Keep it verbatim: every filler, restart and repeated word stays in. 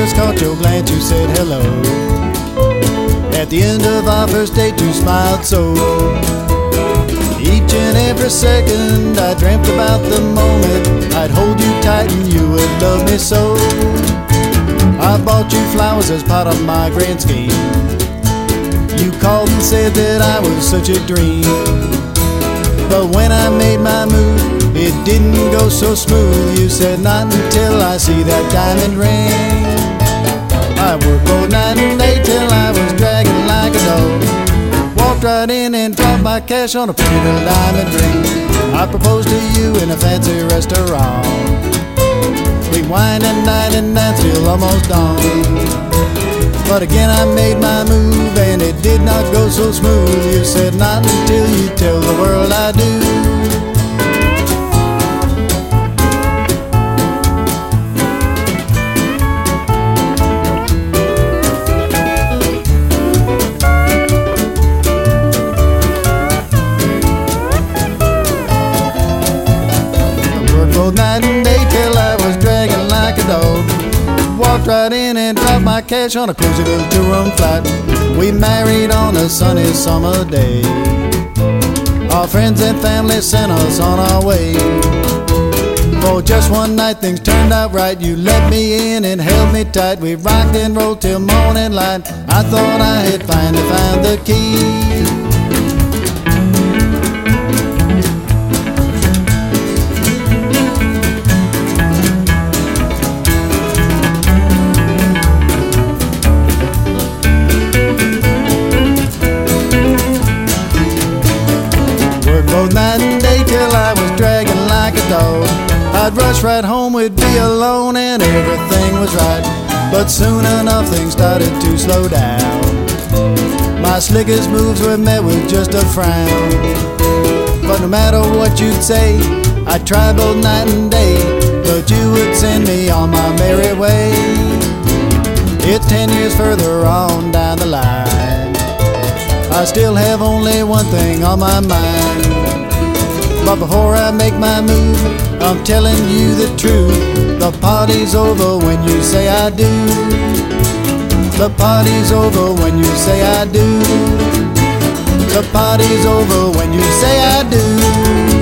just caught your glance, you said hello. At the end of our first date, you smiled so. Each and every second I dreamt about the moment I'd hold you tight and you would love me so. I bought you flowers as part of my grand scheme. You called and said that I was such a dream. But when I made my move, it didn't go so smooth. You said not until I see that diamond ring. I worked both night and day till I was dragging like a dog. Walked right in and dropped my cash on a pretty little diamond ring. I proposed to you in a fancy restaurant. We wined and dined and danced till almost dawn. But again I made my move and it did not go so smooth. You said not until you tell the world I do. I worked both night and day till I was dragging like a dog. Walked right in and dropped my cash on a cozy little two-room flat. We married on a sunny summer day. Our friends and family sent us on our way. For just one night things turned out right. You let me in and held me tight. We rocked and rolled till morning light. I thought I had finally found the key. Both night and day till I was dragging like a dog. I'd rush right home, we'd be alone and everything was right. But soon enough things started to slow down. My slickest moves were met with just a frown. But no matter what you'd say, I'd try both night and day. But you would send me on my merry way. It's ten years further on down the line. I still have only one thing on my mind. But before I make my move, I'm telling you the truth. The party's over when you say I do. The party's over when you say I do. The party's over when you say I do.